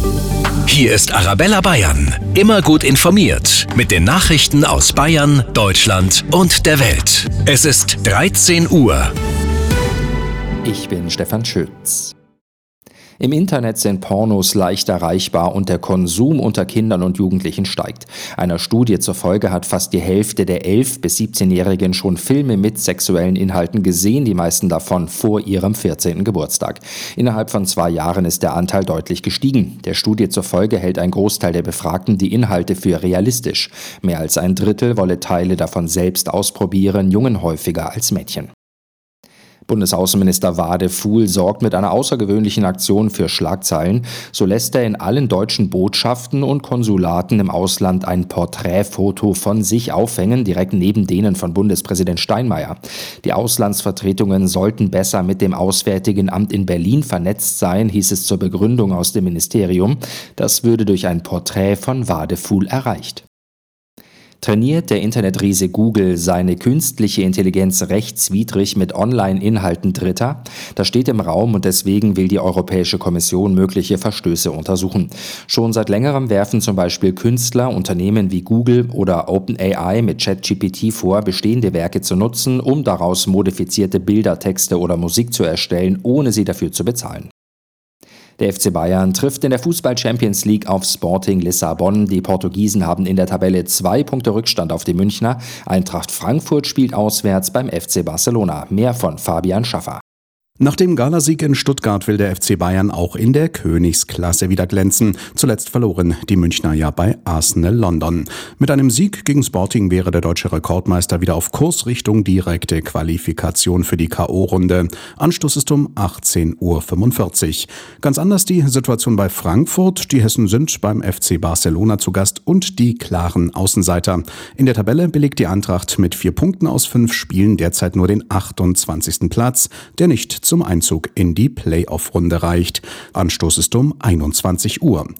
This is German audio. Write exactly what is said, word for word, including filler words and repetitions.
Hier ist Arabella Bayern. Immer gut informiert mit den Nachrichten aus Bayern, Deutschland und der Welt. Es ist dreizehn Uhr. Ich bin Stefan Schütz. Im Internet sind Pornos leicht erreichbar und der Konsum unter Kindern und Jugendlichen steigt. Einer Studie zufolge hat fast die Hälfte der elf- bis siebzehnjährigen schon Filme mit sexuellen Inhalten gesehen, die meisten davon vor ihrem vierzehnten Geburtstag. Innerhalb von zwei Jahren ist der Anteil deutlich gestiegen. Der Studie zufolge hält ein Großteil der Befragten die Inhalte für realistisch. Mehr als ein Drittel wolle Teile davon selbst ausprobieren, Jungen häufiger als Mädchen. Bundesaußenminister Wadefuhl sorgt mit einer außergewöhnlichen Aktion für Schlagzeilen. So lässt er in allen deutschen Botschaften und Konsulaten im Ausland ein Porträtfoto von sich aufhängen, direkt neben denen von Bundespräsident Steinmeier. Die Auslandsvertretungen sollten besser mit dem Auswärtigen Amt in Berlin vernetzt sein, hieß es zur Begründung aus dem Ministerium. Das würde durch ein Porträt von Wadefuhl erreicht. Trainiert der Internetriese Google seine künstliche Intelligenz rechtswidrig mit Online-Inhalten Dritter? Das steht im Raum und deswegen will die Europäische Kommission mögliche Verstöße untersuchen. Schon seit längerem werfen zum Beispiel Künstler Unternehmen wie Google oder OpenAI mit ChatGPT vor, bestehende Werke zu nutzen, um daraus modifizierte Bilder, Texte oder Musik zu erstellen, ohne sie dafür zu bezahlen. Der F C Bayern trifft in der Fußball-Champions League auf Sporting Lissabon. Die Portugiesen haben in der Tabelle zwei Punkte Rückstand auf die Münchner. Eintracht Frankfurt spielt auswärts beim F C Barcelona. Mehr von Fabian Schaffer. Nach dem Galasieg in Stuttgart will der F C Bayern auch in der Königsklasse wieder glänzen. Zuletzt verloren die Münchner ja bei Arsenal London. Mit einem Sieg gegen Sporting wäre der deutsche Rekordmeister wieder auf Kurs Richtung direkte Qualifikation für die K O-Runde. Anstoß ist um achtzehn Uhr fünfundvierzig. Ganz anders die Situation bei Frankfurt. Die Hessen sind beim F C Barcelona zu Gast und die klaren Außenseiter. In der Tabelle belegt die Eintracht mit vier Punkten aus fünf Spielen derzeit nur den achtundzwanzigsten Platz, der nicht zum Einzug in die Playoff-Runde reicht. Anstoß ist um einundzwanzig Uhr.